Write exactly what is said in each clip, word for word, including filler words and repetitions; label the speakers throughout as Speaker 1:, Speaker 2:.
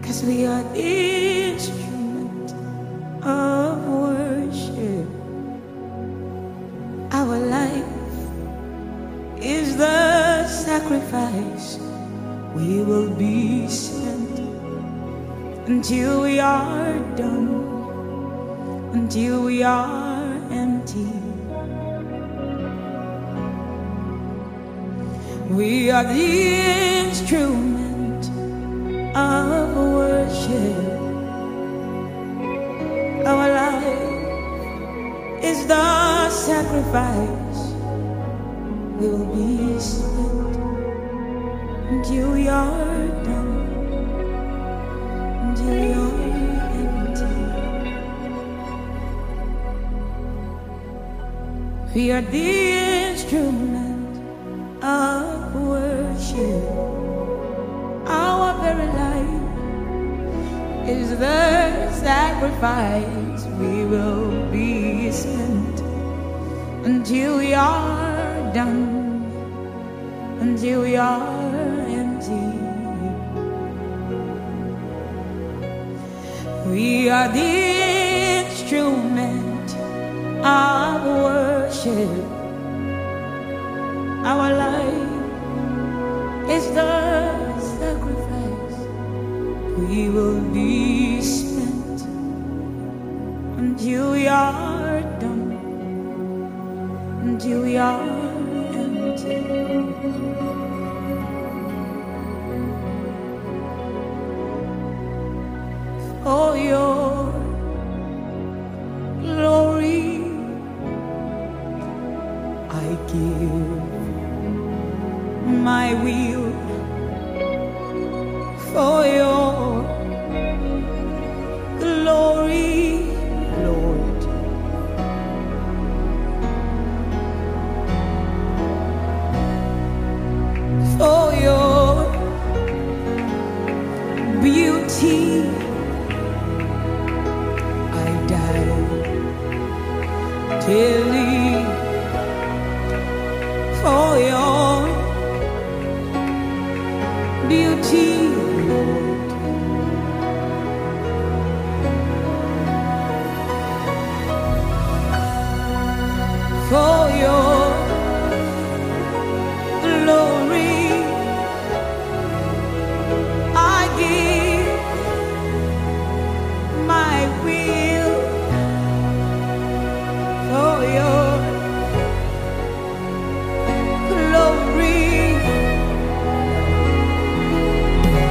Speaker 1: 'cause we are the instrument of worship. Our life is the sacrifice. We will be spent until we are done, until we are empty. We are the instrument of worship. Our life is the sacrifice. We will be spent until we are done, until we are empty. We are the instrument of worship. Our very life is the sacrifice. We will be spent until we are done, until we are empty. We are the instrument of worship. Our life is the sacrifice. We will be spent until we are done, until we are empty. For your glory, I give my will. For your glory, Lord, for your beauty, I die daily. For your beauty, Lord, for your glory, I give my will. For your glory,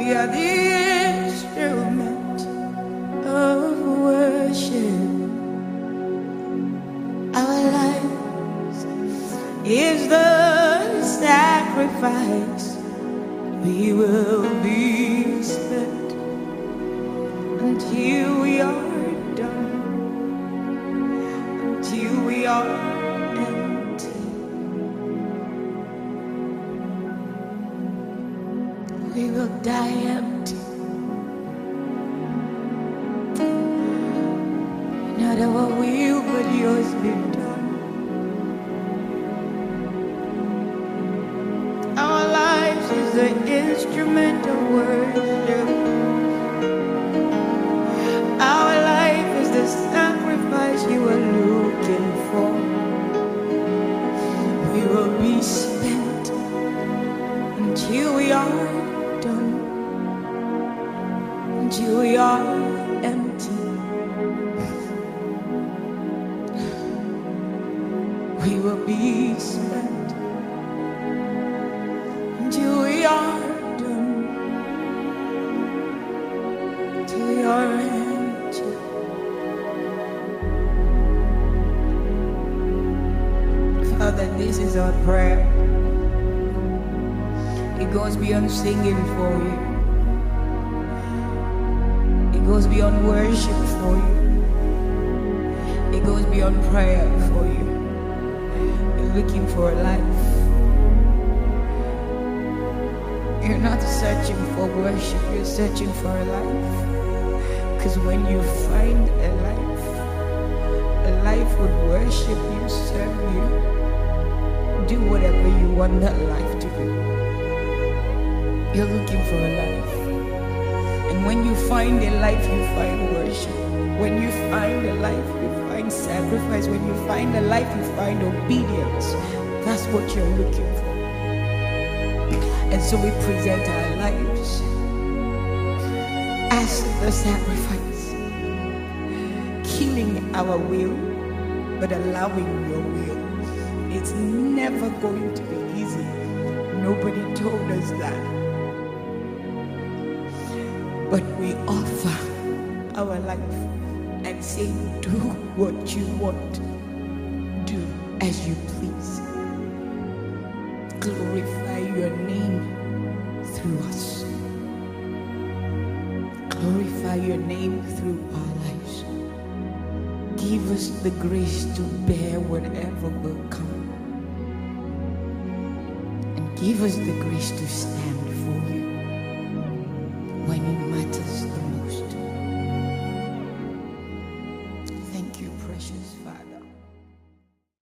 Speaker 1: We are the instrument of worship. Our lives is the sacrifice. We will be spent until we are done, until we are empty. We will die empty. Not our will, but yours be done. Our lives is the instrument of worship. Our life is the sacrifice you are looking for. We will be spent until we are done, until we are empty. We will be spent until we are done, until we are empty. Father, this is our prayer. It goes beyond singing for you. It goes beyond worship for you. It goes beyond prayer for you. You're looking for a life. You're not searching for worship, you're searching for a life. Because when you find a life, a life would worship you, serve you, do whatever you want that life to do. You're looking for a life. And when you find a life, you find worship. When you find a life, you find sacrifice. When you find a life, you find obedience. That's what you're looking for. And so we present our lives as the sacrifice, killing our will, but allowing your will. It's never going to be easy. Nobody told us that. But we offer our life and say, do what you want, do as you please. Glorify your name through us. Glorify your name through our lives. Give us the grace to bear whatever will come. And give us the grace to stand